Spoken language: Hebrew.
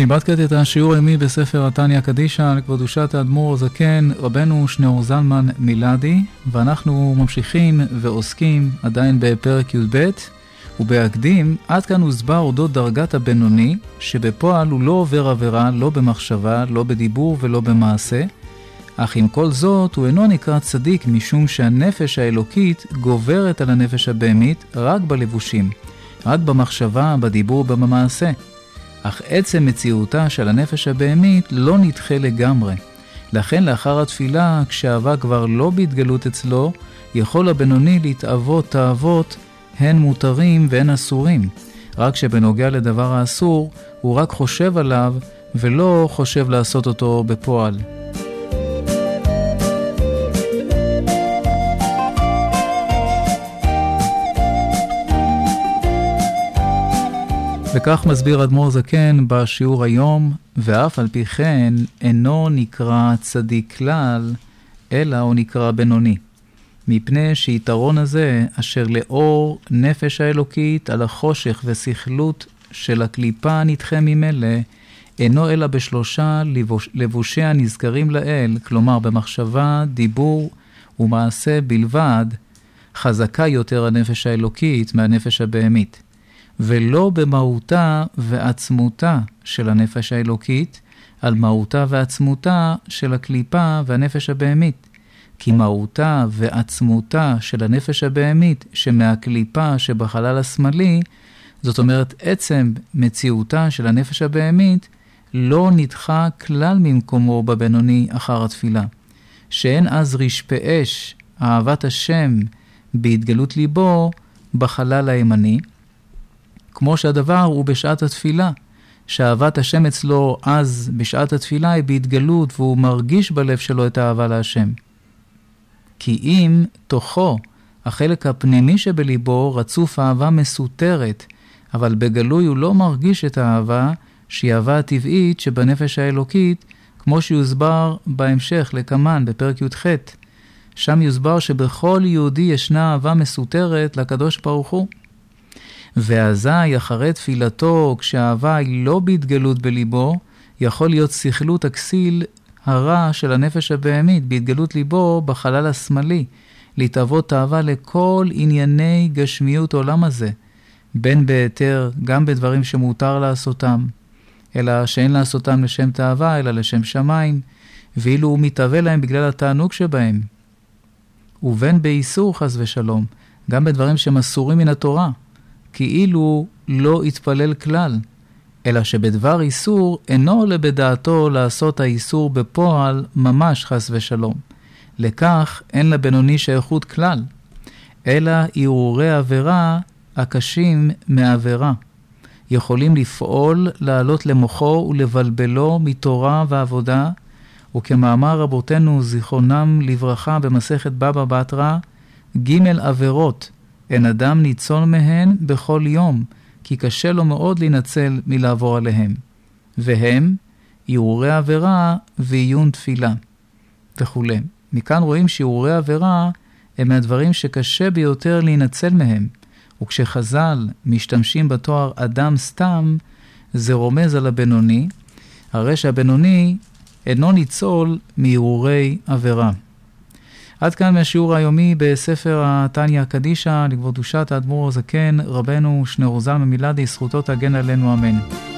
נלמד כעת את השיעור היומי בספר התניא קדישא לכבוד קדושת האדמו"ר הזקן רבנו שניאור זלמן מילדי, ואנחנו ממשיכים ועוסקים עדיין בפרק י"ב, ובהקדים עד כאן הוסבר אודות דרגת הבינוני, שבפועל הוא לא עובר עבירה, לא במחשבה, לא בדיבור ולא במעשה, אך עם כל זאת הוא אינו נקרא צדיק, משום שהנפש האלוקית גוברת על הנפש הבהמית רק בלבושים, רק במחשבה, בדיבור ובמעשה. אך עצם מציאותה של הנפש הבהמית לא נדחה לגמרי. לכן לאחר התפילה, כשהאהבה כבר לא בהתגלות אצלו, יכול הבינוני להתאבות תאוות, הן מותרים והן אסורים. רק שבנוגע לדבר האסור, הוא רק חושב עליו ולא חושב לעשות אותו בפועל. וכך מסביר אדמו"ר זקן בשיעור היום, ואף על פי כן אינו נקרא צדיק כלל, אלא הוא נקרא בינוני. מפני שיתרון הזה, אשר לאור נפש האלוקית על החושך וסכלות של הקליפה נדחה ממילא, אינו אלא בשלושה לבושי הנזכרים לאל, כלומר במחשבה, דיבור ומעשה בלבד, חזקה יותר הנפש האלוקית מהנפש הבהמית. ולא במהותה ועצמותה של הנפש האלוקית, על מהותה ועצמותה של הקליפה והנפש הבהמית. כי מהותה ועצמותה של הנפש הבהמית שמהקליפה שבחלל השמאלי, זאת אומרת עצם מציאותה של הנפש הבהמית, לא נדחה כלל ממקומו בבינוני אחר התפילה. שאין אז רשפי אש, אהבת השם בהתגלות ליבו בחלל הימני, כמו שהדבר הוא בשעת התפילה, שאהבת השם אצלו אז בשעת התפילה היא בהתגלות, והוא מרגיש בלב שלו את האהבה להשם. כי אם תוכו, החלק הפנימי שבליבו, רצוף אהבה מסותרת, אבל בגלוי הוא לא מרגיש את האהבה, שהיא אהבה הטבעית שבנפש האלוקית, כמו שיוסבר בהמשך לקמן בפרק י"ח. שם יוסבר שבכל יהודי ישנה אהבה מסותרת לקדוש ברוך הוא. ואזי אחרי תפילתו, כשהאהבה היא לא בהתגלות בליבו, יכול להיות שכלות הכסיל הרע של הנפש הבהמית, בהתגלות ליבו בחלל השמאלי, להתאבות אהבה לכל ענייני גשמיות עולם הזה, בין ביתר, גם בדברים שמותר לעשותם, אלא שאין לעשותם לשם תאווה, אלא לשם שמיים, ואילו הוא מתאווה להם בגלל התענוג שבהם. ובין באיסור חס ושלום, גם בדברים שהם אסורים מן התורה, כאילו לא יתפלל כלל, אלא שבדבר איסור אינו עולה בדעתו לעשות האיסור בפועל ממש חס ושלום. לכך אין לבינוני שייכות כלל, אלא ערעורי עבירה הקשים מעבירה. יכולים לפעול, לעלות למוחו ולבלבלו מתורה ועבודה, וכמאמר רבותינו זיכרונם לברכה במסכת בבא בתרא, ג' עבירות, אין אדם ניצול מהן בכל יום, כי קשה לו מאוד להינצל מלעבור עליהם. והם ערעורי עבירה ועיון תפילה וכו'. מכאן רואים שערעורי עבירה הם מהדברים שקשה ביותר להינצל מהם. וכשחז"ל משתמשים בתואר אדם סתם, זה רומז על הבינוני, הרי שהבינוני אינו ניצול מערעורי עבירה. עד כאן מהשיעור היומי בספר התניא קדישא לכבוד קדושת האדמו"ר הזקן רבנו שניאור זלמן מילדי, זכותו תגן עלינו אמן.